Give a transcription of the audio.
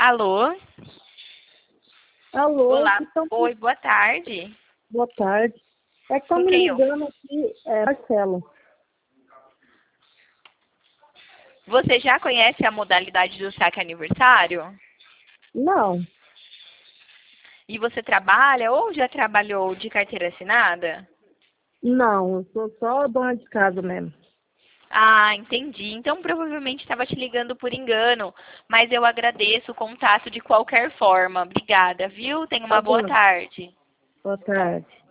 Alô? Alô, Olá. então, Oi, boa tarde. boa tarde. É que tá Com me quem eu? ligando aqui, Marcelo. Você já conhece a modalidade do saque aniversário? Não, E você trabalha ou já trabalhou de carteira assinada? não, eu sou só dona de casa mesmo. Ah, entendi. Então provavelmente estava te ligando por engano, mas eu agradeço o contato de qualquer forma. Obrigada, viu? Tenha Tá uma boa bom, tarde. boa tarde.